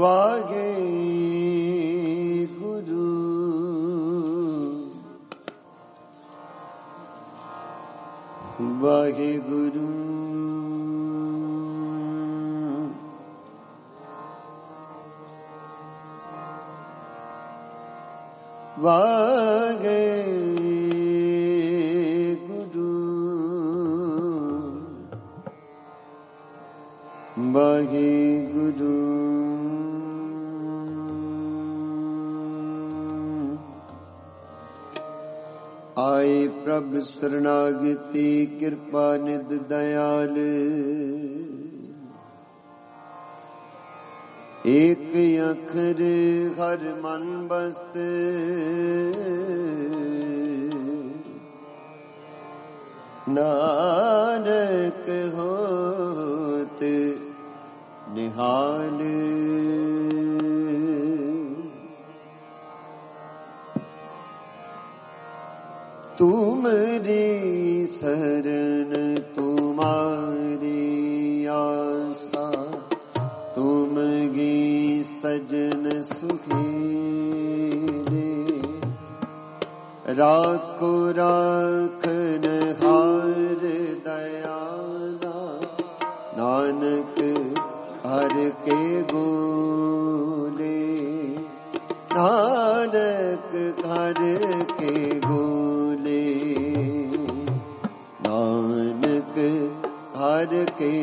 वागे गुरु वागे गुरु वागे गुरु वागे गुरु आए प्रभ शरणागति कृपा निध दयाल एक अखर हर मन बस्त नानक होत निहाल तुमरी शरण तुम्हारी आशा तुमगी सजन सुखी राखो राखन हार दयाला नानक हर के गोले नानक हर के गोले नानक हर के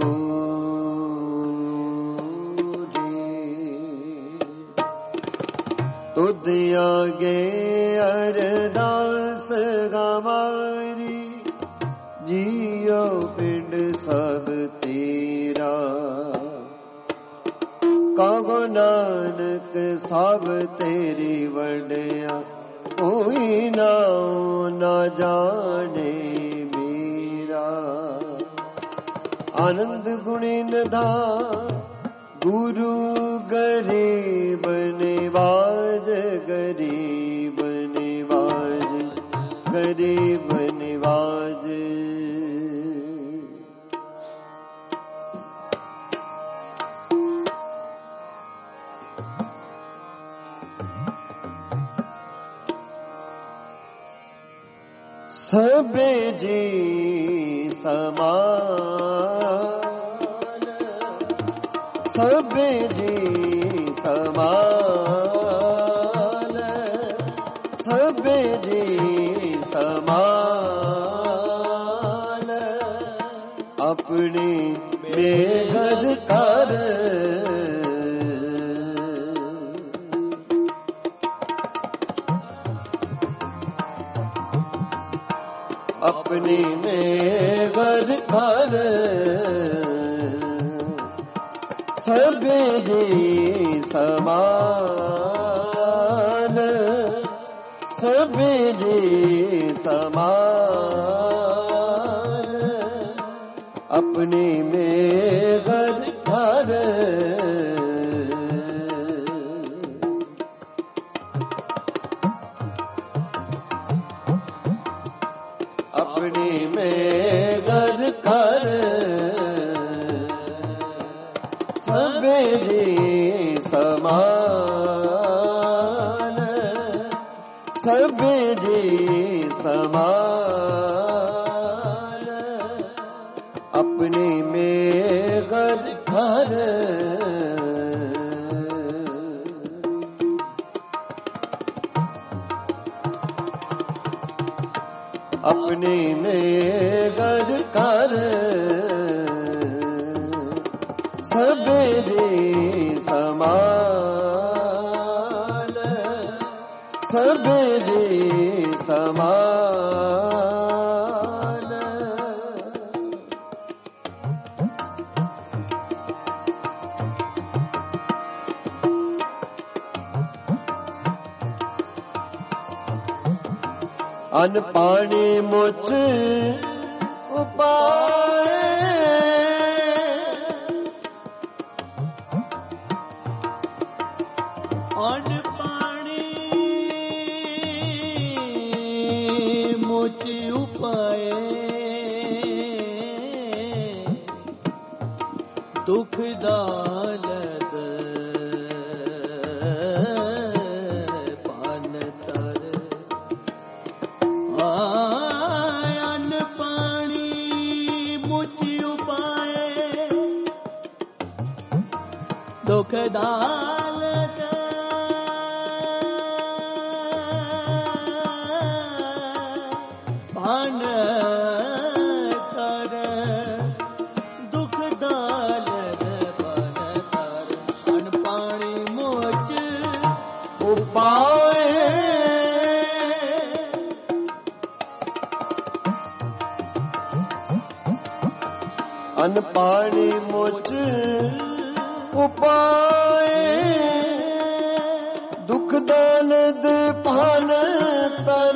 तुद आगे अरदास हमारी जियो पिंड सब तेरा कहो नानक सब तेरी वड्या कोई नाओ ना जाने मेरा आनंद गुणी निधान गुरु गरीब निवाज गरीब निवाज गरीब निवाज सबे जी समान सबे जी समान सबे जी समान अपने बेघर कर अपने में घर कर सबे जी समान सबे जी समान अपने में घर कर अपने में घर कर सबे जी समान सबे जी समान अपने में घर कर अपने में घर कर सबे जी समान सबे जी समान अन पानी मुझ उपाय अन पानी मुझ उपाय दुख दालत दुख दालत भान कर दुख दालत भान कर अन पाणी मोच उपाय अन पाणी मोच उपाय दुख दानद भान तर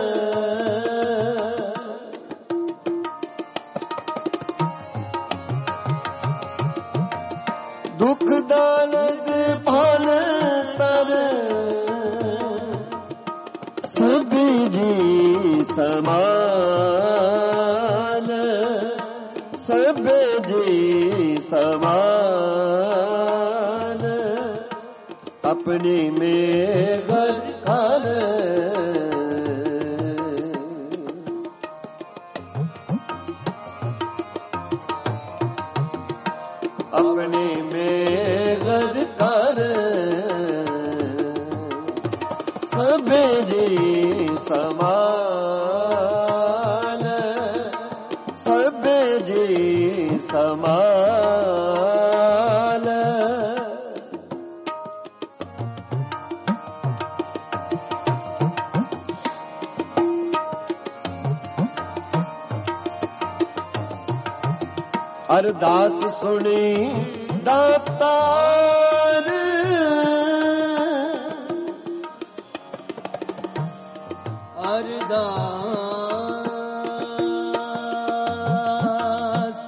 दुख दानद भान तर सभी जी समान सभी जी समान अपनी में घर कर अपनी में घर कर सभी जी समान सभी जी समान अरदास सुनी दातार अरदास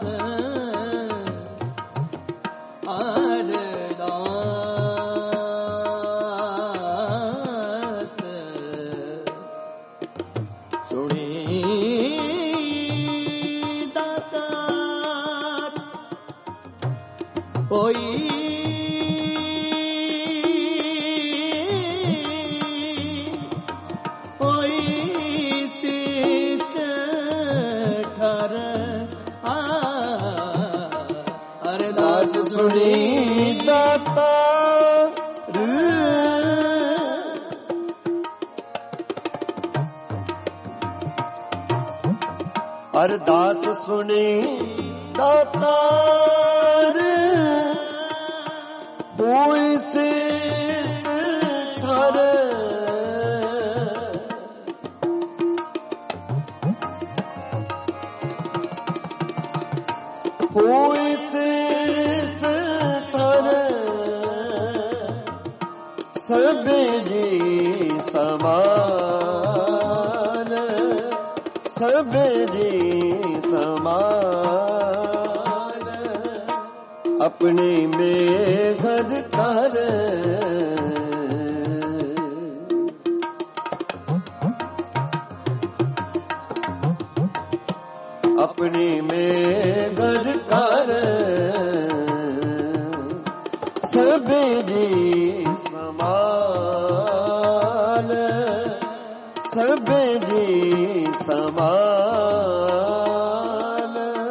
अरदास सुनी दातार कोई शिष्ट ठर अरदास सुनी दातार अरदास सुनी दातार कोई शिष्ट ठर कोई शिष्ट ठर सभी जी समान सभी जी समान अपने में घर कर अपने में घर कर सभी जी समान सभी जी समान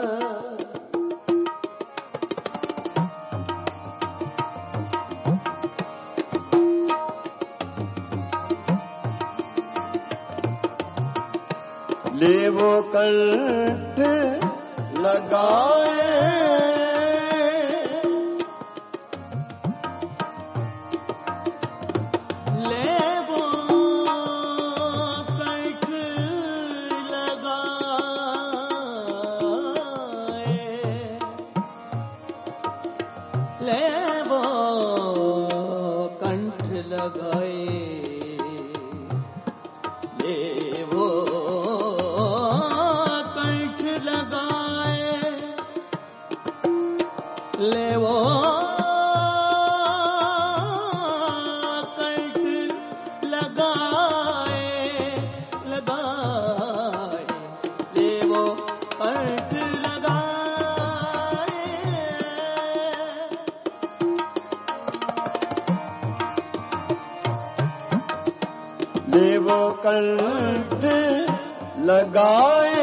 ले वो कंठ लगाए ले वो कंठ लगाए ले वो कंठ लगाए ले वो कंठ लगाए ले वो कंठ लगाए लगाए ले वो कंठ लगाए ले वो कंठ लगाए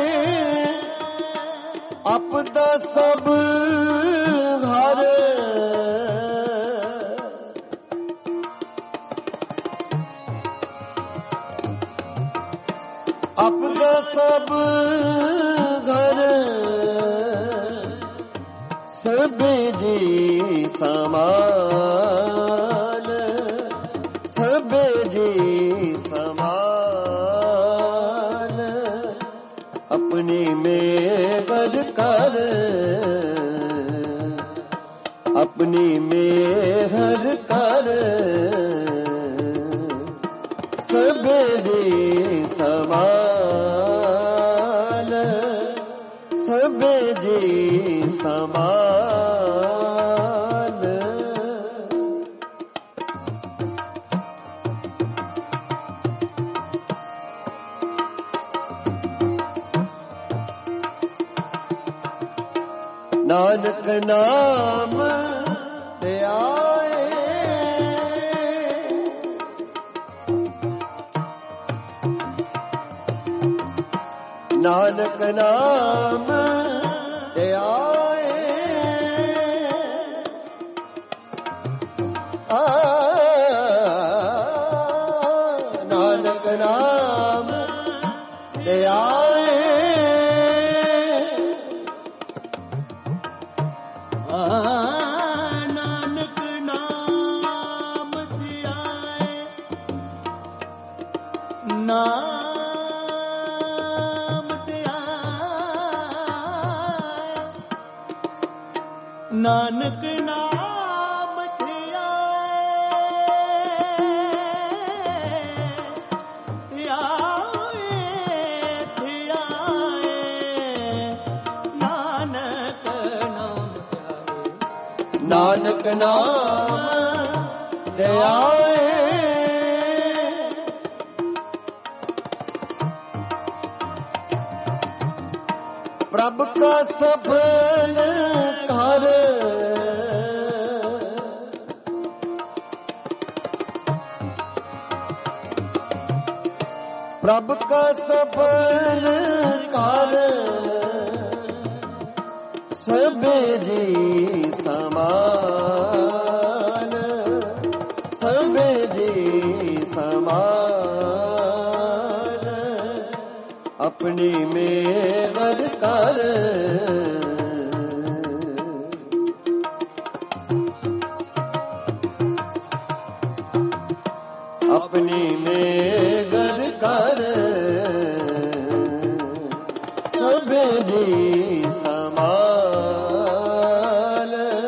आपदा सब हर ਆਪਦਾ ਸਭ ਘਰ ਸਭੇ ਜੀ ਸਮਾਲ ਸਭੇ ਜੀ ਸਮਾਲ ਆਪਣੀ ਮੇਘਰ ਕਰ अपनी मेहर कर सबे जी समाल सबे जी समाल नानक नाम ते आए नानक नाम ते आए नानक नाम ते आए नानक नाम धियाए नाम धियाए नानक नाम नानक नाम ते आए प्रभ का सफल कर प्रभ का सफल कर सबे जी समान सबे जी समान अपनी मेहर कर अपनी मेहर कर सबे जी समान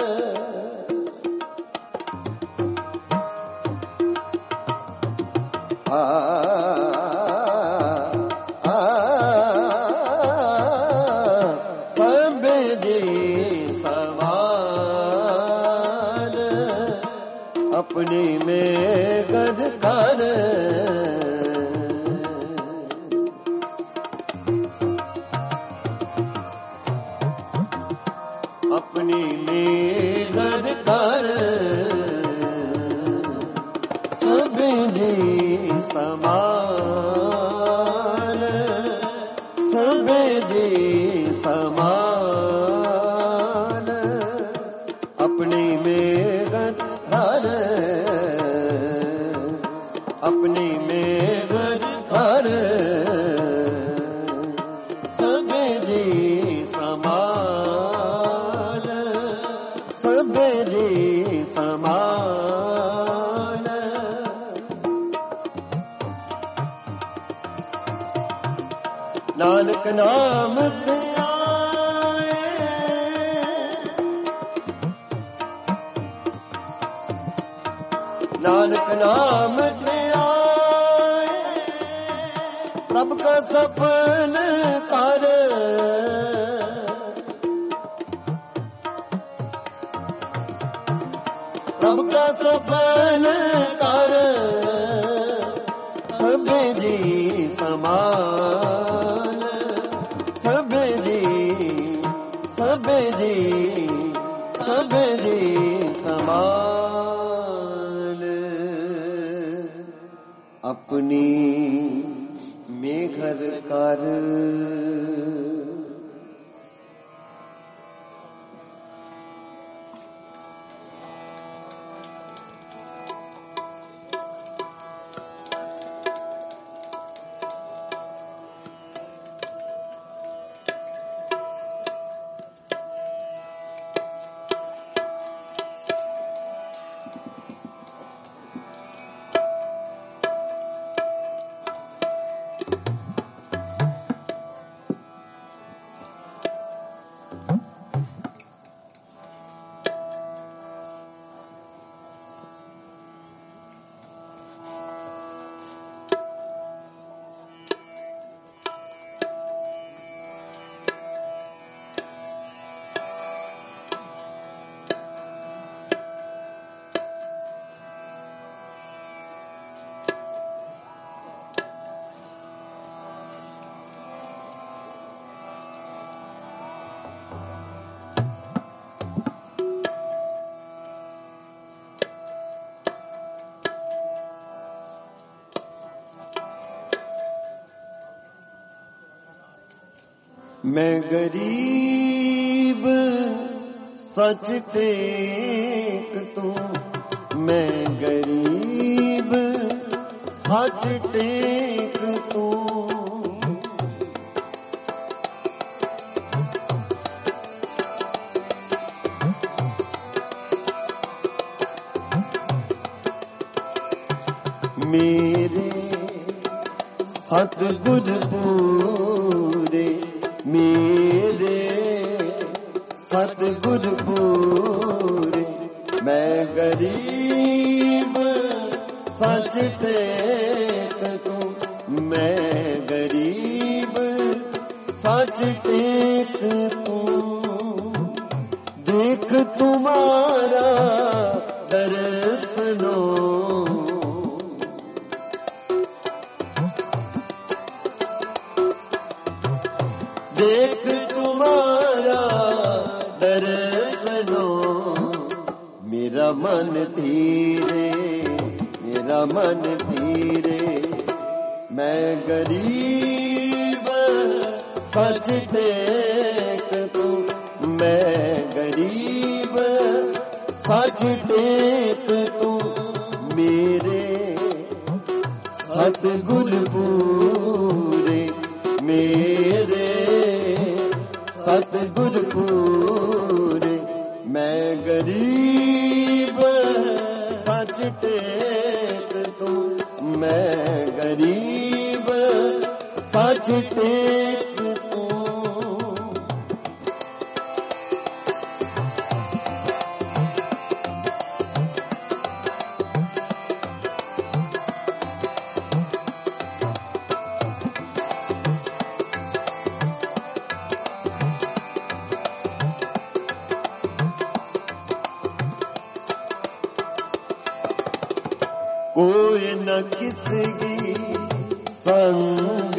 सबे जी समान अपनी मेघर कर अपनी मेघर कर सबे जी समान सबे जी समान अपनी मेघर कर अपनी मेघर कर सबे जी समान सबे जी समान नानक नाम ते आए नानक नाम ते आए प्रभ का सफल कर प्रभ का सफल कर सबे जी समान सबे जी सबे जी सबे जी समान अपनी मेघर कर मैं गरीब सच टेक तू, मैं गरीब सच टेक तू। मेरे सतगुर पूरे, मेरे सतगुर पूरे, मैं गरीब सच टेक तू, मैं गरीब सच टेक तू। देख तुम्हारा दर्शनो, देख तुम्हारा दर्शनो। मेरा मन धीरे, मेरा मन धीरे, मैं गरीब सच टेक तू, मैं गरीब सच टेक तू। मेरे सतगुर पूरे, मेरे सतगुर पूरे, मैं गरीब सच टेक तू, मैं गरीब सच टेक तू। कोई न किसकी संग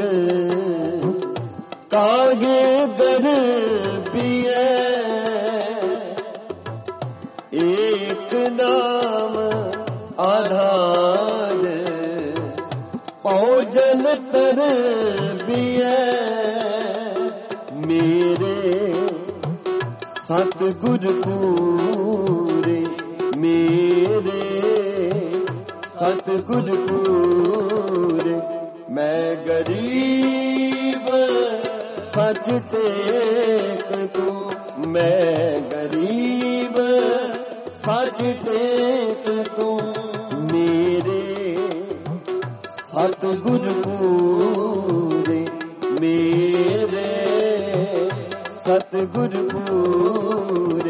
कागे दर पिए, एक नाम आधार पौजन तर पिए। मेरे सतगुर पूरे, मेरे सतगुर पूरे, मैं गरीब सच टेक तू, मैं गरीब सच टेक तू। मेरे सतगुर पूरे, मेरे सतगुर पूरे।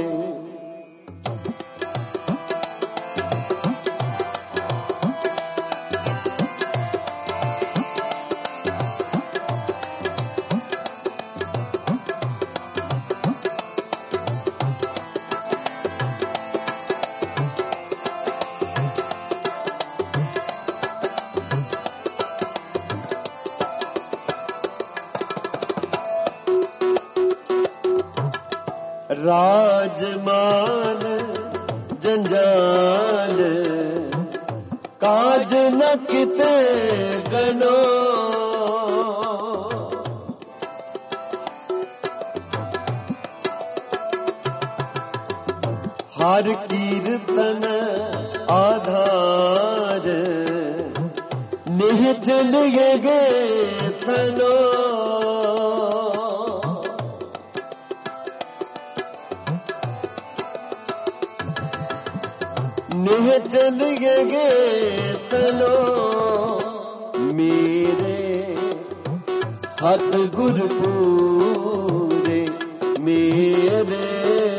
राजमान जंजाल काज न किते गनो, हर कीर्तन आधार निह चल गे थनो। निह चल गे तनो। मेरे सतगुर पूरे, मेरे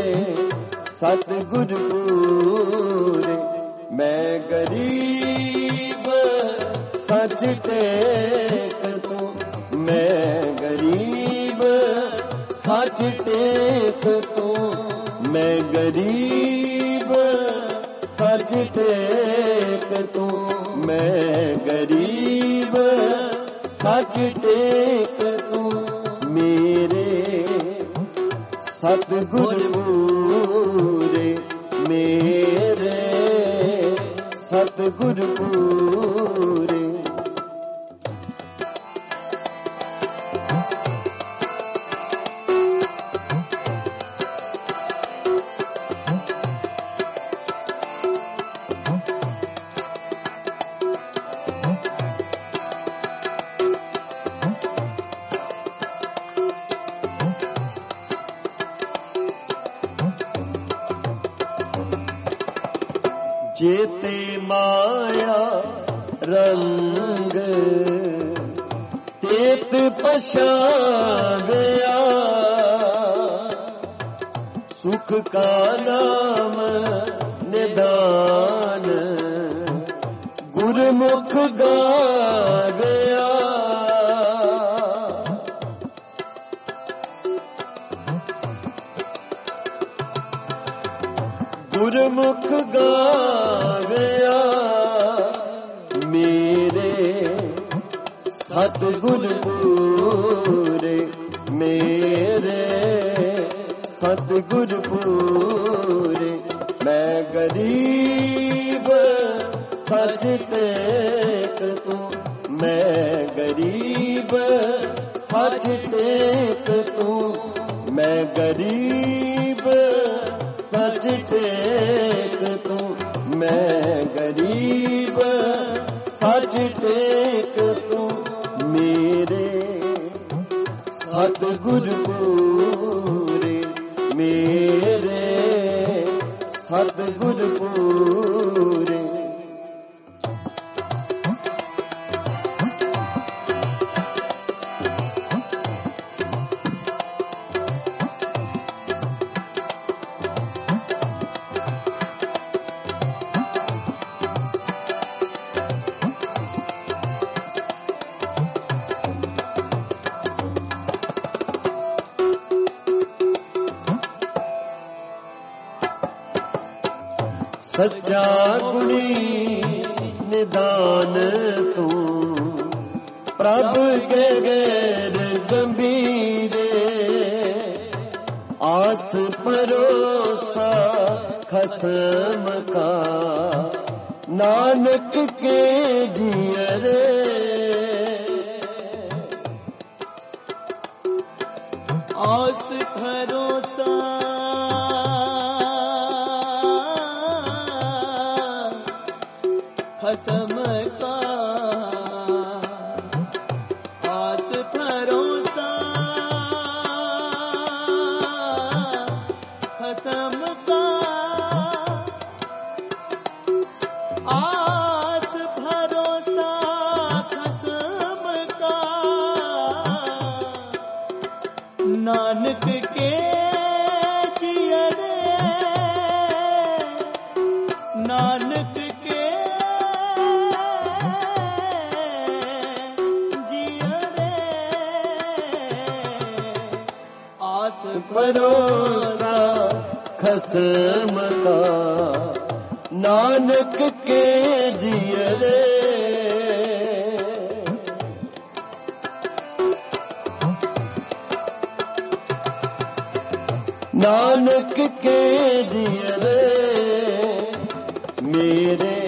सतगुर पूरे, मैं गरीब सच टेक तू, मैं गरीब सच टेक तू। मैं गरीब सच टेक तू, मैं गरीब सच टेक तू। मेरे सतगुर पूरे, मेरे सतगुर पूरे। चेते माया रंग तेत पछावया सुख का नाम निदान गुरमुख गावया गुरमुख गावया मेरे सतगुर पूरे मेरे सतगुर पूरे मैं गरीब सच टेक तू मैं गरीब सच टेक तू मैं गरीब सच टेक तू मैं गरीब सच टेक तू मेरे सतगुर पूरे मेरे सतगुर पूरे सच्चा गुणी निदान तू प्रभ के गैर गंभीरे आस भरोसा खसम का नानक के जियरे आस भरोसा खसम का आस भरोसा खसम का आस भरोसा खसम का नानक के जियरे नानक के भरोसा खसम का नानक के जियरे नानक के जियरे मेरे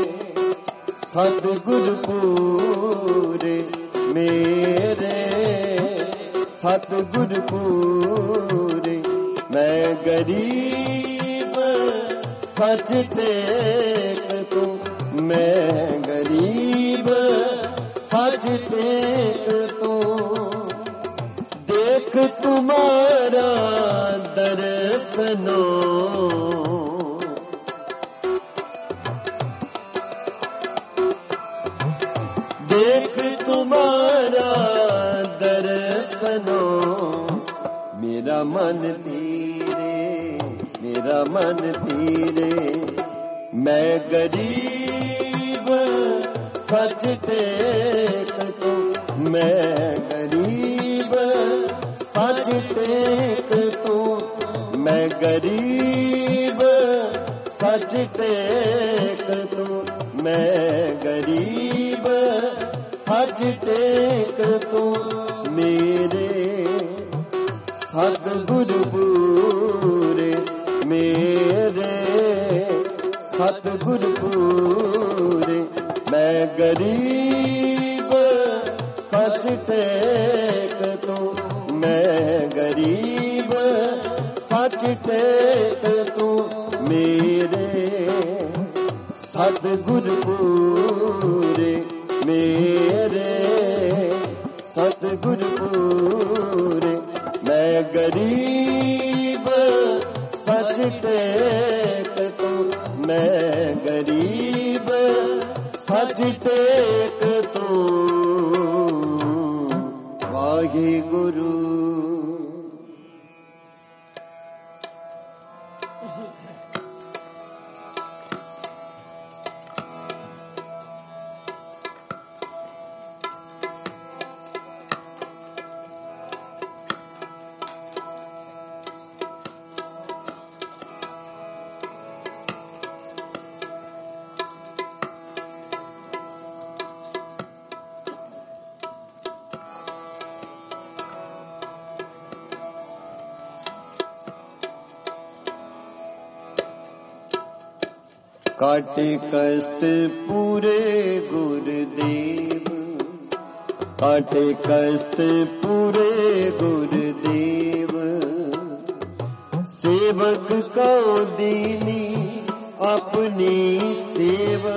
सतगुर पूरे मेरे सतगुर पूरे मैं गरीब सच टेक तू मैं गरीब सच टेक तू देख तुम्हारा दर्शनो देख तुम्हारा दर्शनो मेरा मन तीरे मैं गरीब सच टेक तू मैं गरीब सच टेक तू मैं गरीब सच टेक तू मैं गरीब सच टेक तू मेरे सतगुर पूरे मेरे सतगुर पूरे मैं गरीब सच टेक तू मैं गरीब सच टेक तू मेरे सतगुर पूरे मेरे सतगुर पूरे मैं गरीब सच टेक तू मैं गरीब टेक तू वाहे गुरु। काटे कष्ट पूरे गुरुदेव, काटे कष्ट पूरे गुरुदेव। सेवक को दीनी अपनी सेवा,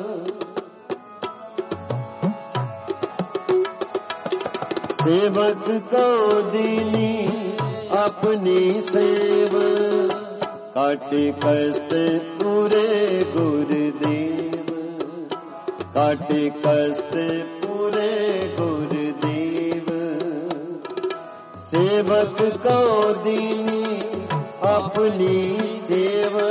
सेवक को दीनी अपनी सेवा। काटे कष्ट पूरे गुरुदेव, काटे कष्ट पूरे गुरुदेव। सेवक को दीनी अपनी सेवा,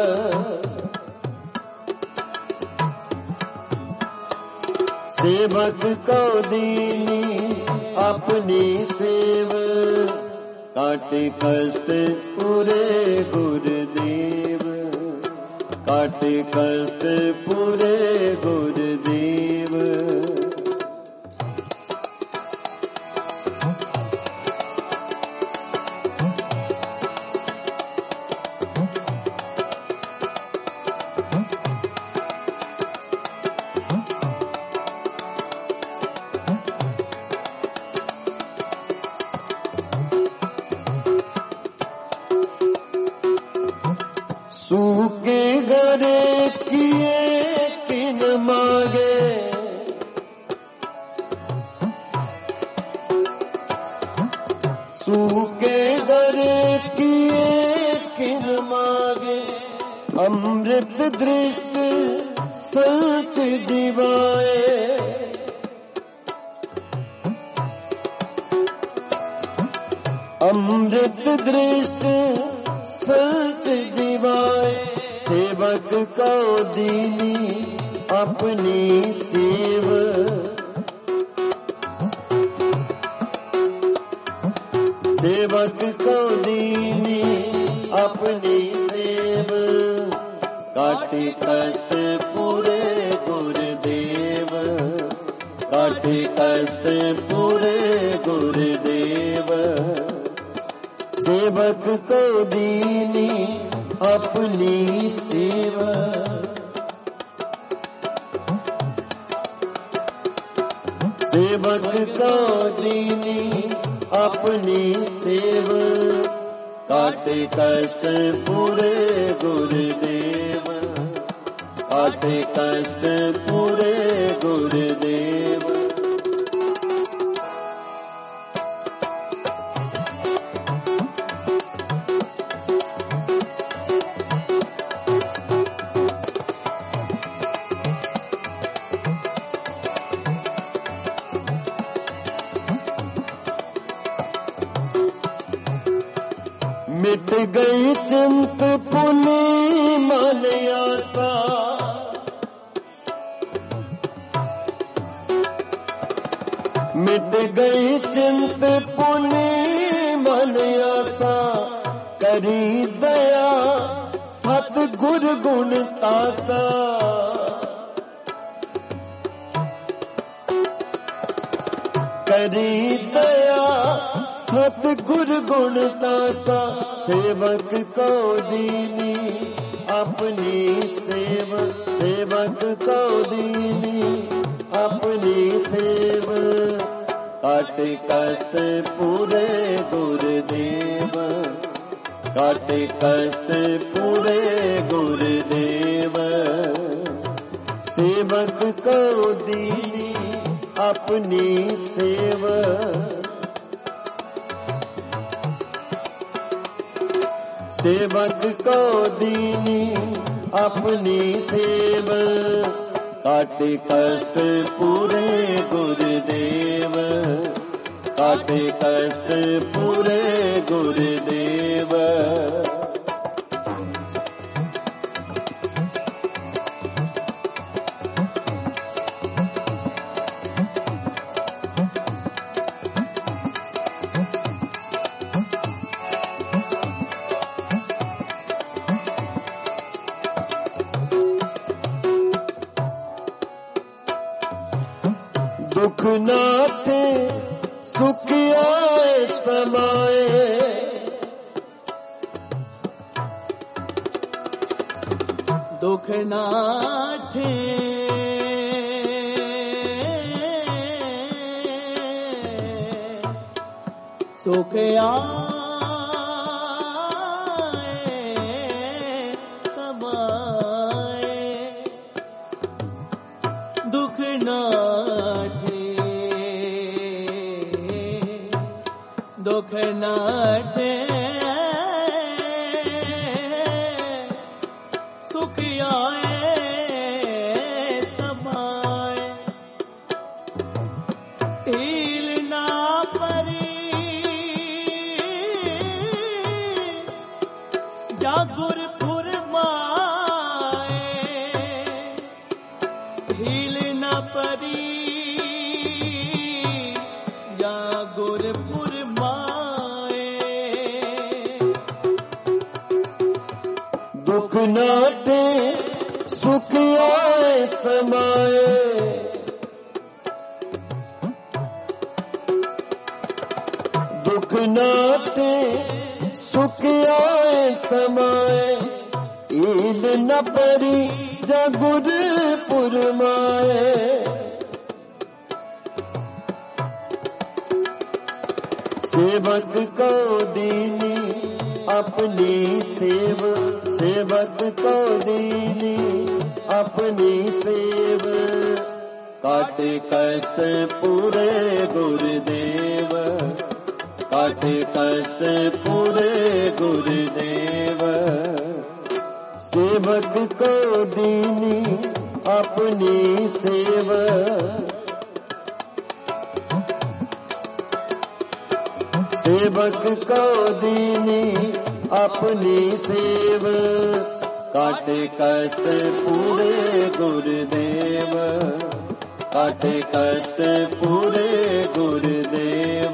सेवक को दीनी अपनी सेवा। काटे कष्ट पूरे गुरुदेव, काटे कष्ट पूरे गुरुदेव। सूखे गरे किए किन मांगे, सूखे गरे किए किन मांगे। अमृत दृष्ट सच दिवाए, अमृत दृष्ट सच जीवाए। सेवक को दीनी अपनी सेवा, सेवक को दीनी अपनी सेवा। काटे कष्ट पूरे गुरुदेव, काटे कष्ट पूरे गुरुदेव। सेवक को दीनी अपनी सेवा, सेवक को दीनी अपनी सेवा। काटे कष्ट पूरे गुरुदेव, काटे कष्ट पूरे गुरुदेव। मिट गई चिंत पुनी मन आसा, मिट गई चिंत पुनी मन आसा। करी दया सतगुर गुण तासा, करी दया सतगुर गुण तासा। सेवक को दीनी अपनी सेवा, सेवक को दीनी अपनी सेवा। काटे कष्ट पूरे गुरुदेव, काटे कष्ट पूरे गुरुदेव। सेवक को दीनी अपनी सेवा, सेवक को दीनी अपनी सेवा। काटे कष्ट पूरे गुरुदेव, काटे कष्ट पूरे गुरुदेव। दुख नाथे सुख आए समाए, दुख नाथे सुख आए समाए, दुख नाथे दुख नाथे सुख आए समाए, ढील ना परी जा गुरपुर माए, ढील ना परी जा गुरपुर माए, दुख नाटे सुख आए समाए, दुख नाटे सुख आए समाए, ईल न परी जा गुरपुर माए। सेवक को दीनी अपनी सेव, सेवक को दीनी अपनी सेव, काटे कष्ट पूरे गुरुदेव, काटे कष्ट पूरे गुरुदेव। सेवक को दीनी अपनी सेव, सेवक को दीनी अपनी सेव, काटे कष्ट पूरे गुरुदेव, काटे कष्ट पूरे गुरुदेव।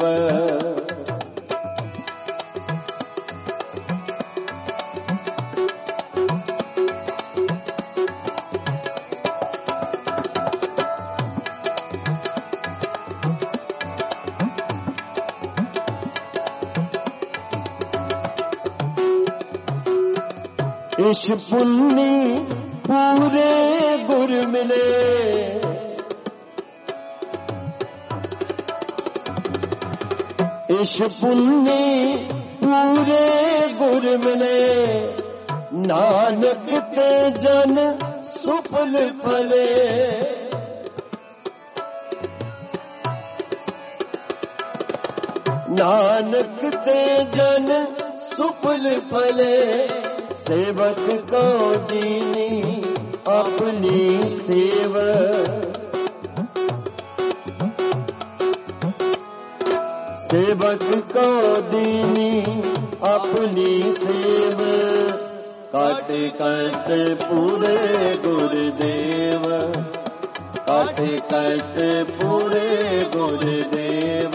इश पुन्नी पूरे गुर मिले, इश पुन्नी पूरे गुर मिले, नानक ते जन सुफल फले, नानक ते जन सुफल फले, सेवक को दीनी अपनी सेव, सेवक को दीनी अपनी सेव, काटे कष्ट पूरे गुरुदेव, काटे कष्ट पूरे गुरुदेव।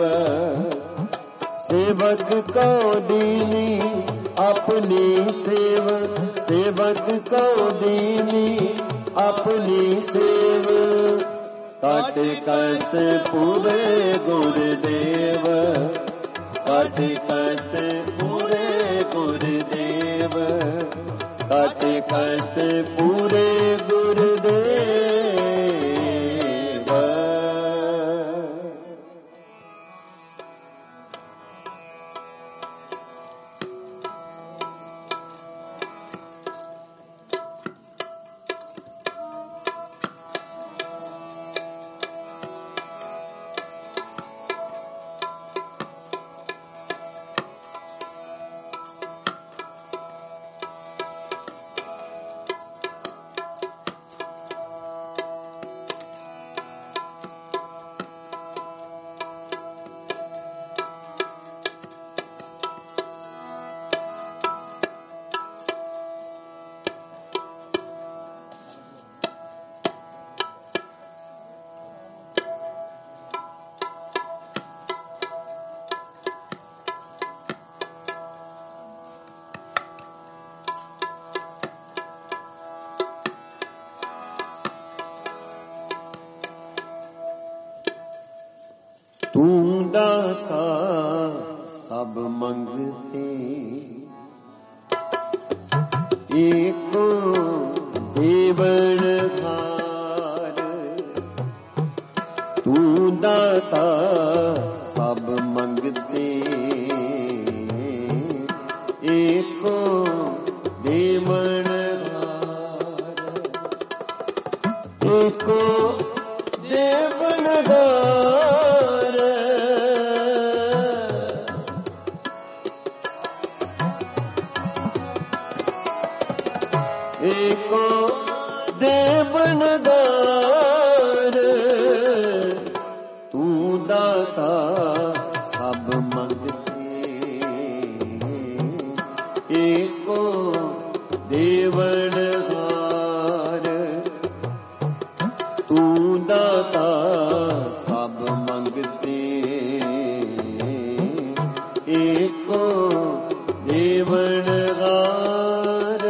सेवक को दीनी अपनी सेव, सेवक को दीनी अपनी सेव, काटे कष्ट पूरे गुरुदेव, काटे कष्ट पूरे गुरुदेव, काटे कष्ट पूरे गुरुदेव। ਤੂੰ ਦਾਤਾ ਸਭ ਮੰਗਤੇ, ਏਕੋ ਦੇਵਨਹਾਰ। ਤੂੰ ਦਾਤਾ ਸਭ ਮੰਗਤੇ, ਏਕੋ ਦੇਵਨਹਾਰ। ਏਕੋ ਦੇਵਨਹਾਰ, ਏਕੋ ਦੇਵਨਹਾਰ। ਤੂੰ ਦਾਤਾ ਸਭ ਮੰਗਤੇ, ਏਕੋ ਦੇਵਨਹਾਰ। ਤੂੰ ਦਾਤਾ ਸਭ ਮੰਗਤੇ, ਏਕੋ ਦੇਵਨਹਾਰ।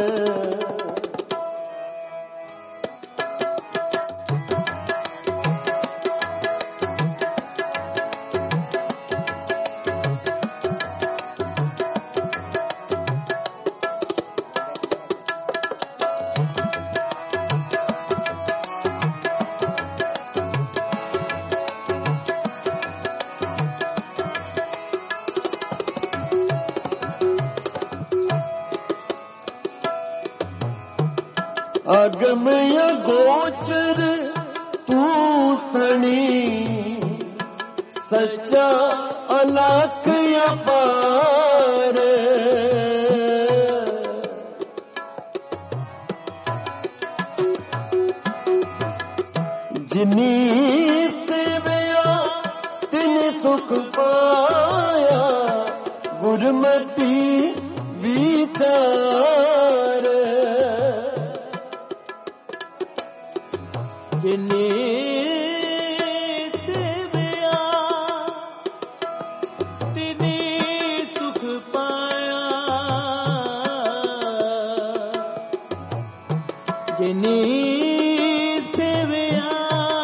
ਅਗਮ ਅਗੋਚਰ ਤੂੰ ਧਣੀ, ਸੱਚਾ ਅਲਖ ਅਪਾਰ। ਜਿਨੀ ਸੇਵਿਆ ਤਿਨ ਸੁਖ ਪਾਇਆ, ਗੁਰਮਤੀ ਵਿਚਾਰ। ਜਿਨੇ ਸੇਵਿਆ ਤਿਨੇ ਸੁਖ ਪਾਇਆ, ਜਿਨੇ ਸੇਵਿਆ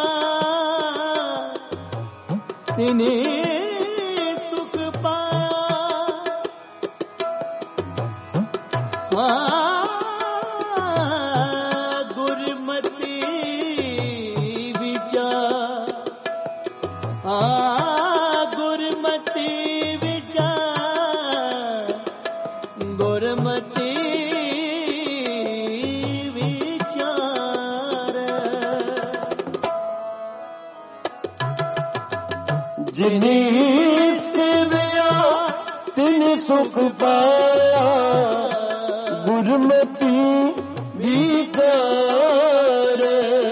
ਤਿਨੇ ਸੁਖ ਪਾਇਆ। ਗੁਰਮਤੀ ਗੁਰਮਤੀ ਵਿਚਾਰ, ਗੁਰਮਤੀ ਵਿਚਾਰ। ਜਿਨੀ ਸੇਵਿਆ ਤਿਨ ਸੁਖ ਪਾਇਆ, ਗੁਰਮਤੀ ਵਿਚਾਰ।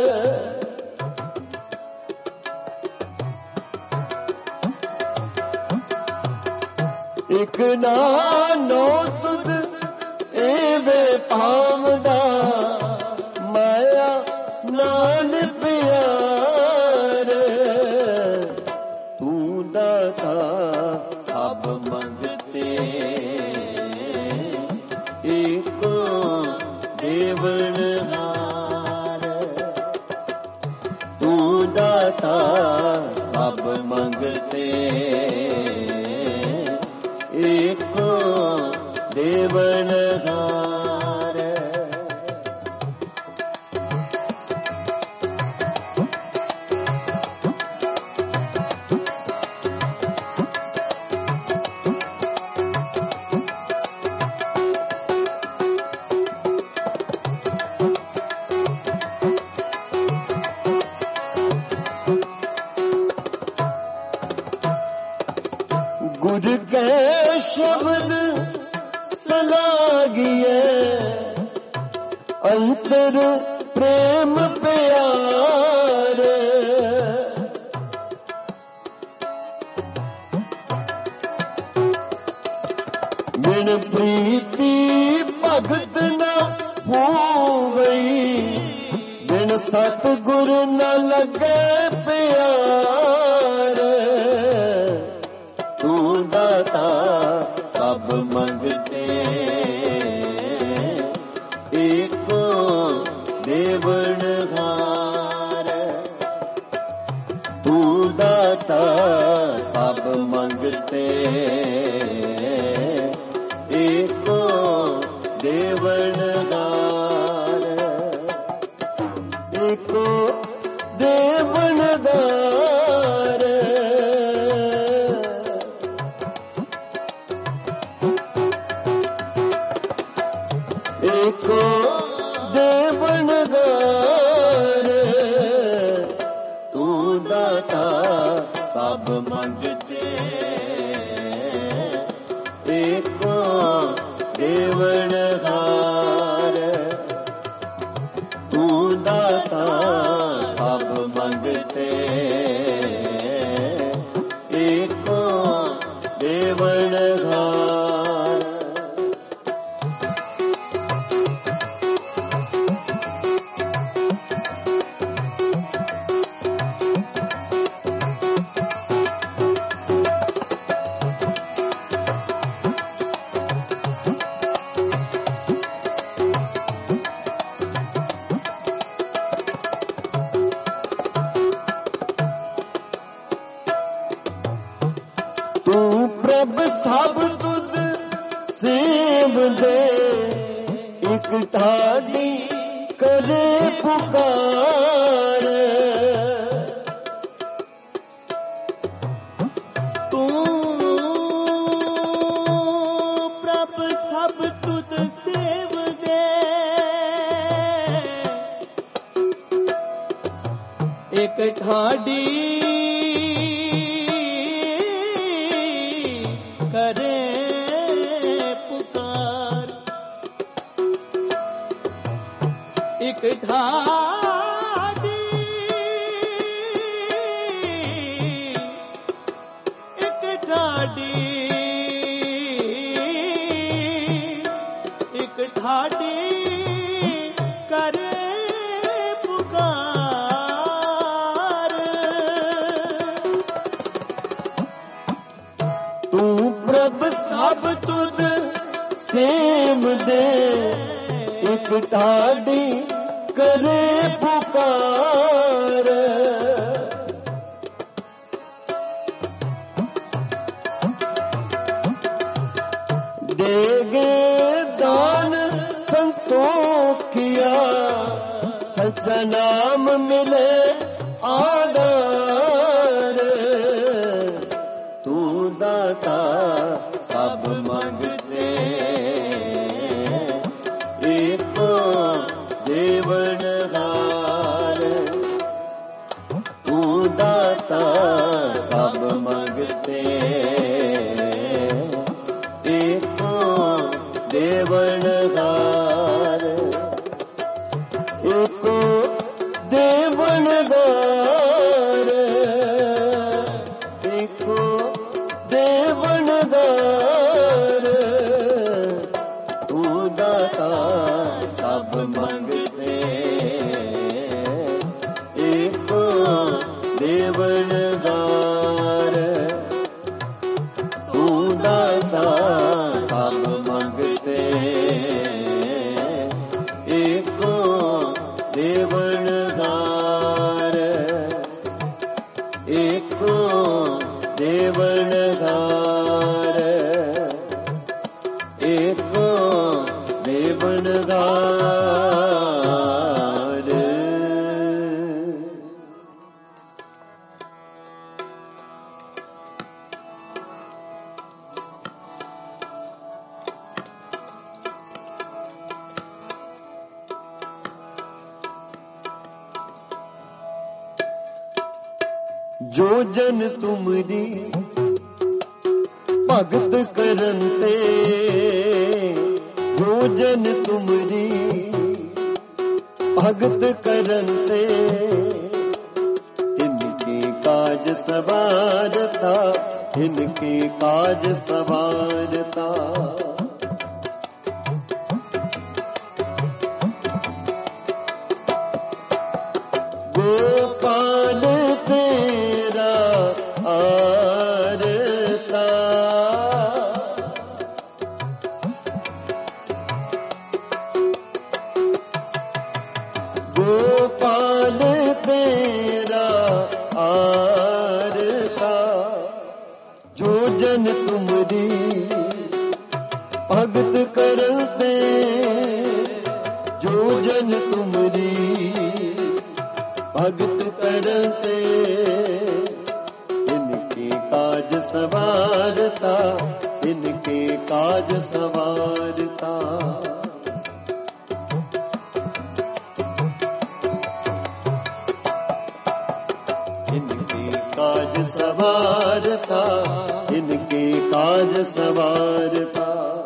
ਇਕ ਨਾਨੋ ਤੁਧ ਏਵੇਂ ਭਾਵਦਾ, ਮਾਇਆ ਨਾਨ ਪਿਆਰ। ਤੂੰ ਦਾਤਾ ਸਭ ਮੰਗਤੇ, ਏਕੋ ਦੇਵਨਹਾਰ। ਤੂੰ ਦਾਤਾ ਸਭ ਮੰਗਤੇ, ਏਕੋ ਦੇਵਨਹਾਰ। ਗੁਰ ਕੈ ਸ਼ਬਦ ਸਲਾਗੀਐ, ਅੰਤਰ ਪ੍ਰੇਮ ਪਿਆਰ। ਬਿਨ ਪ੍ਰੀਤੀ ਭਗਤ ਨ ਹੋਵਈ, ਬਿਨ ਸਤਿਗੁਰ ਨ ਲੱਗੇ ਪਿਆਰ। ਤੂੰ ਦਾਤਾ ਸਭ ਮੰਗਤੇ, ਏਕੋ ਦੇਵਨਹਾਰ। ਤੂੰ ਦਾਤਾ मंगते एको देवनगार एको देवनगार एको देवनगार तू दाता सब मंगते एको देवनगार तू दाता सब मंगते एको देवनगार तू प्रभ सब तुझ सेव दे एक ठाडी करे पुकार तू प्रभ सब तुझ सेव दे एक ठाडी करे पुकार एक ठाडी एक ठाडी एक ठाडी करे पुकार तू प्रभ सब तुझ सेव दे एक ठाडी करे पुकार देगे दान संतोखिया सच्चा नाम मिले आधार तू दाता सब मंगते एको देवनगार तू दाता सब मंगते एको देवनगार एको देवनगार एको देवनगार तू दाता सब मंगते एको देवनगार तू दाता सब मंगते एको देवनगार एको देवनगार एको देवनगार जो जन तुमरी भगत करन ते जो जन तुमरी भगत करन ते इनके काज सवारता इनके काज सवारता गोपाल तेरा आरता गोपाल तेरा आरता जो जन तुमरी भगत करते, जो जन तुमरी भगत करते, इनके काज सवारता, इनके काज सवारता। इनके काज सवारता, इनके काज सवारता।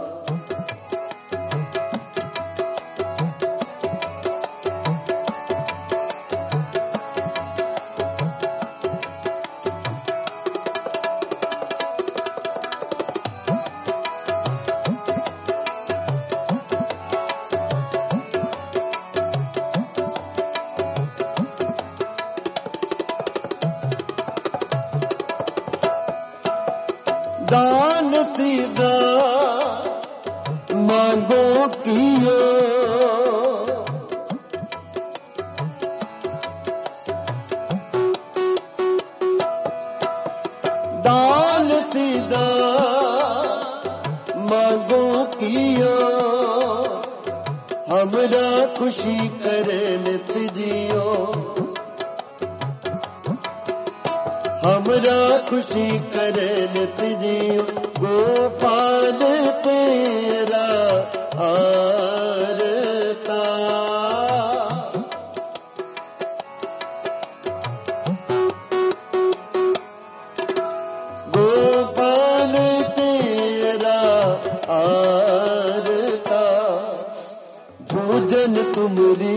दान सीधा मांगो कियो, दान सीधा मांगो कियो, हमरा खुशी करे नित जियो, हमरा खुशी करे नित जियो। गोपाल तेरा आरता, गोपाल तेरा आरता। जो जन तुमरी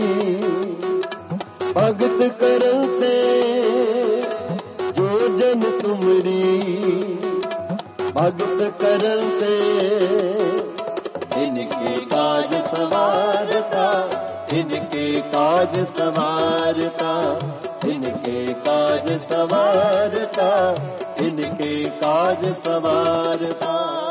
भगत करते, जो जन तुमरी भगत करते, इनके काज सवारता, इनके काज सवारता, इनके काज सवारता, इनके काज सवारता।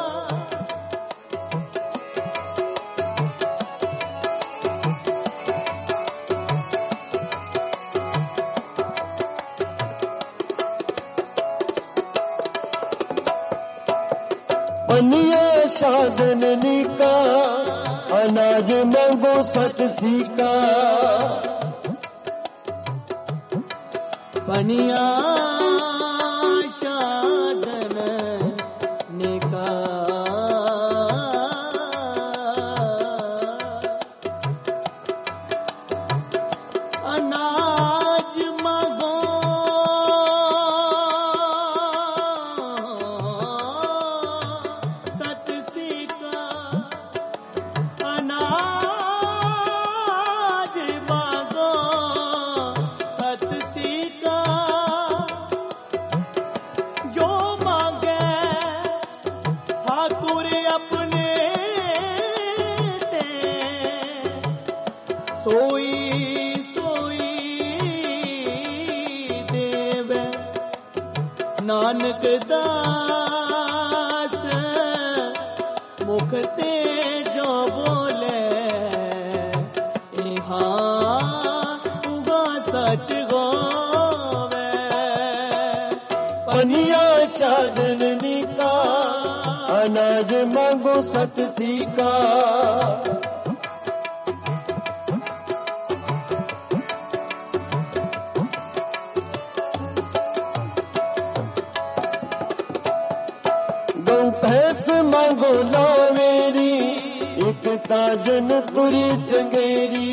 पनिया साधननी का, अनाज मांगो सत सीका। पनिया साधननी का, अनाज मांगो सोई सोई देव नानक दास, मुख ते जो बोले यहाँ उगा सच गोवे। पनिया साधननी का, अनाज मांगो सत सीका। गौ भैंस मांगो लावेरी, एक ताजन तुरी चंगेरी।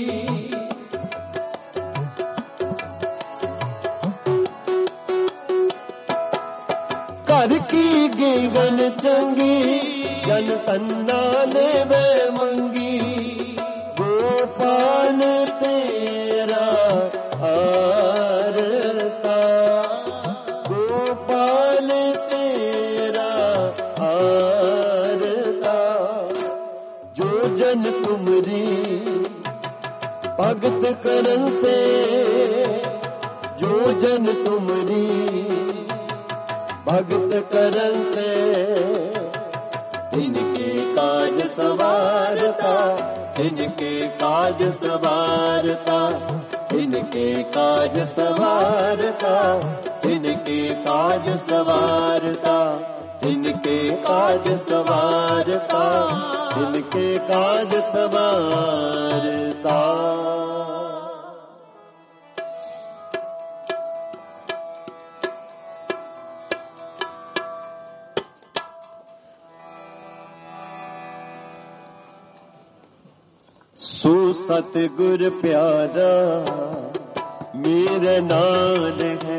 घर की गेगन चंगी, जन तन्ना ले वे मंगी। गोपाल तेरा आरता, गोपाल तेरा आरता। जो जन तुमरी भगत करते, जो जन तुमरी भगत करते, इनके काज सवारता, इनके काज सवारता, इनके काज सवारता, इनके काज सवारता। इनके काज सवारता, इनके काज सवारता। सो सतगुर प्यारा मेरा नाम है,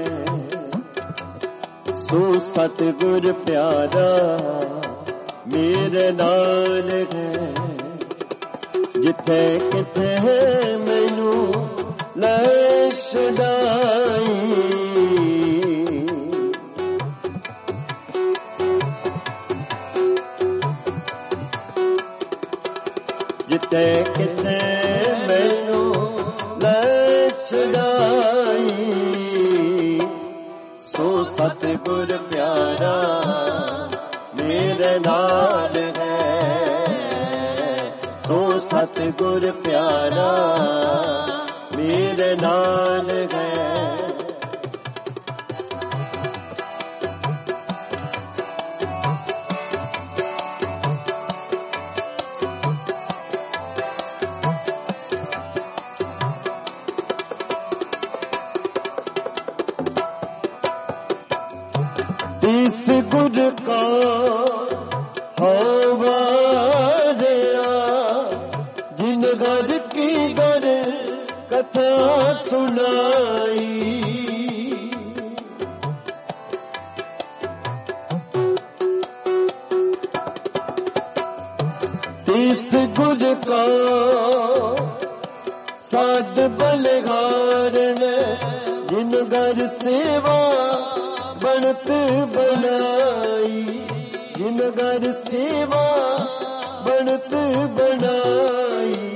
सो सतगुर प्यारा मेरा नाम है। जिथे किथे मैनू लछड़ाई, जिथे किथे मैनू लछड़ाई। सो सतगुर प्यारा मेरे नाल है, सो सतगुर प्यारा मेरे नाल है। इस गुर का हवारिया, जिन घर की घर कथा सुनाई। इस गुर का साध बलगार ने, जिन घर सेवा बनत बनाई, जिन घर सेवा बनत बनाई।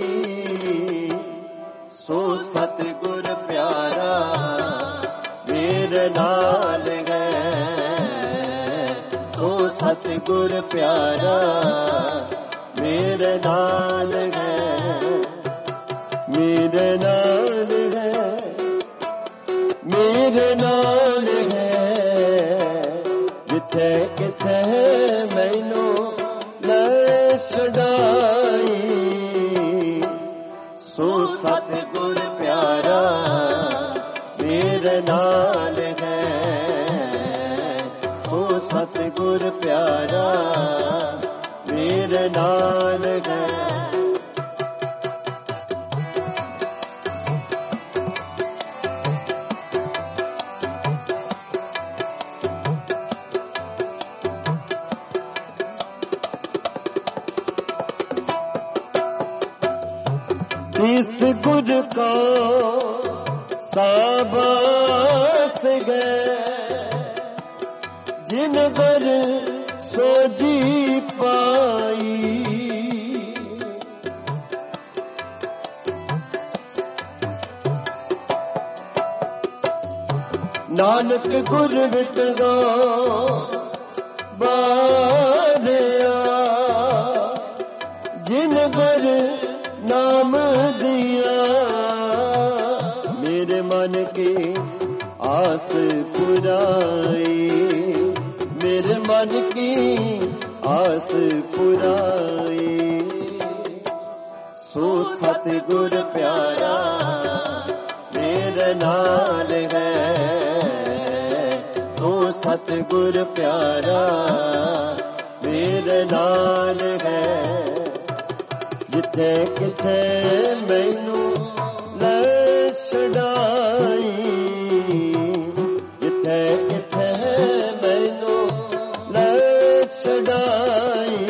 सो सतगुर प्यारा मेरे नाल है, सो सतगुर प्यारा मेरे नाल है, मेरे नाल है, मेरे नाल है। जिथे किथे मैनू लछड़ाई। सो सतगुर प्यारा मेरे नाल है, सो सतगुर प्यारा मेरे नाल है। इस गुर को साबास गए, जिन घर सोजी पाई। नानक गुर विटगा बारिया, जिन घर नाम दिया। मेरे मन की आस पुराई, मेरे मन की आस पुराई। सो सतगुर प्यारा मेरे नाल है, सो सतगुर प्यारा मेरे नाल है। जिथे किथे मैनू लछड़ाई, जिथे किथे मैनू लछड़ाई।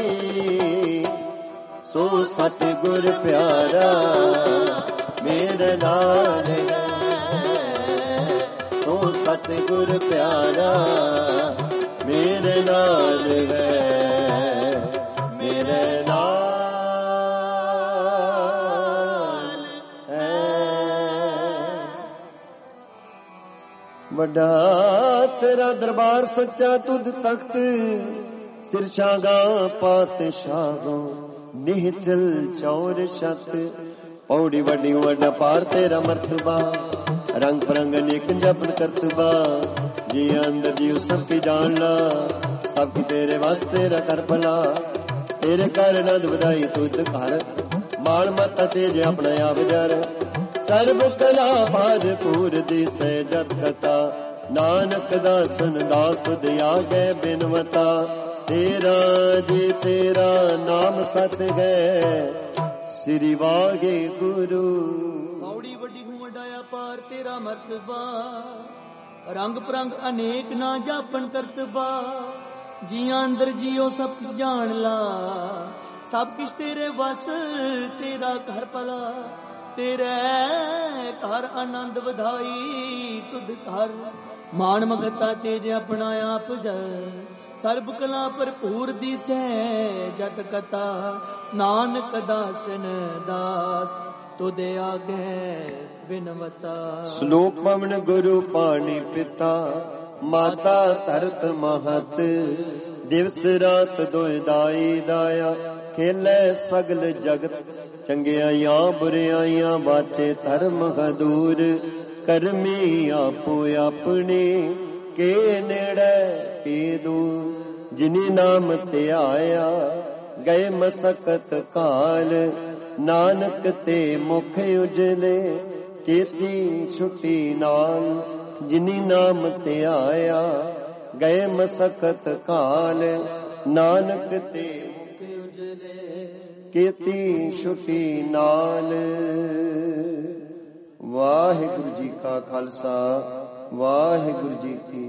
सो सतगुर प्यारा मेरे नाल है, सो सतगुर प्यारा मेरे नाल है, मेरे नाल वड्डा तेरा दरबार सच्चा तुद तख्त, सिरशागा पातशागा निहचल चौर शत। पौड़ी वड्डी वड्डा पार तेरा मर्तबा, रंग परंग नेक जपन करतबा। जी अंदर जी सब की जान ला, ਸਭ ਕੀ ਤੇਰੇ ਵਸ ਤੇਰਾ ਕਰ ਭਲਾ, ਤੇਰੇ ਕਰ ਨੰਦ ਵਧਾਈ ਤੁਧ ਘਰ, ਮਾਲ ਮਤ ਤੇਜ ਆਪਣਾ ਆਪ ਜਰ, ਸਰਬ ਕਲਾ ਭਰਪੂਰ ਦਿਸੈ ਜਤ ਕਥਾ, ਨਾਨਕ ਦਾਸਨ ਦਾਸ ਤੁਧ ਆਗੇ ਬਿਨਵਤਾ, ਤੇਰਾ ਜੀ ਤੇਰਾ ਨਾਮ ਸਤ ਹੈ, ਸ੍ਰੀ ਵਾਹਿਗੁਰੂ। ਔੜੀ ਵੱਡੀ ਹੂੰ ਵਡਾਇਆ ਪਾਰ ਤੇਰਾ ਮਰਤਬਾ, ਰੰਗ ਪ੍ਰੰਗ ਅਨੇਕ ਨਾ ਜਾਪਣ ਕਰਤਬਾ, ਜੀਆਂ ਅੰਦਰ ਜੀਓ ਸਭ ਕੁਛ ਜਾਣ ਲਾ, ਸਭ ਕੁਛ ਤੇਰੇ ਵਸ ਤੇਰਾ ਘਰ ਭਲਾ, ਤੇਰੇ ਘਰ ਆਨੰਦ ਵਧਾਈ ਤੁਧ ਘਰ, ਮਾਣ ਮਗਤਾ ਤੇਜ ਆਪਣਾ ਆਪ ਜਰ, ਸਰਬ ਕਲਾ ਭਰਪੂਰ ਦਿਸੈ ਜਤ ਕਥਾ, ਨਾਨਕ ਦਾਸਨ ਦਾਸ ਤੁਧ ਆਗੇ ਬਿਨਵਤਾ। ਸ਼ਲੋਕ ਪਵਨ ਗੁਰੂ ਪਾਣੀ ਪਿਤਾ, ਮਾਤਾ ਧਰਤ ਮਹਤ, ਦਿਵਸ ਰਾਤ ਦੋਇ ਦਾਈ ਦਾਇਆ, ਖੇਲੇ ਸਗਲ ਜਗਤ, ਚੰਗਿਆਈਆਂ ਬੁਰਿਆਈਆਂ ਬਾਚੇ ਧਰਮ ਹਦੂਰ, ਕਰਮੀ ਆਪੋ ਆਪਣੇ ਕੇ ਨੇੜੇ ਕੇ ਦੂਰ, ਜਿਨੀ ਨਾਮ ਧਿਆਇਆ ਗਏ ਮਸਕਤ ਕਾਲ, ਨਾਨਕ ਤੇ ਮੁਖ ਉਜਲੇ ਕੀਤੀ ਛੁਟੀ ਨਾਲ, ਜਿਨੀ ਨਾਮ ਧਿਆਇਆ ਗਏ ਮਸਕਤ ਕਾਲ, ਨਾਨਕ ਤੇ ਮੁਖ ਉਜਲੇ ਕੀਤੀ ਛੁਟੀ ਨਾਲ। ਵਾਹਿਗੁਰੂ ਜੀ ਕਾ ਖਾਲਸਾ, ਵਾਹਿਗੁਰੂ ਜੀ ਕੀ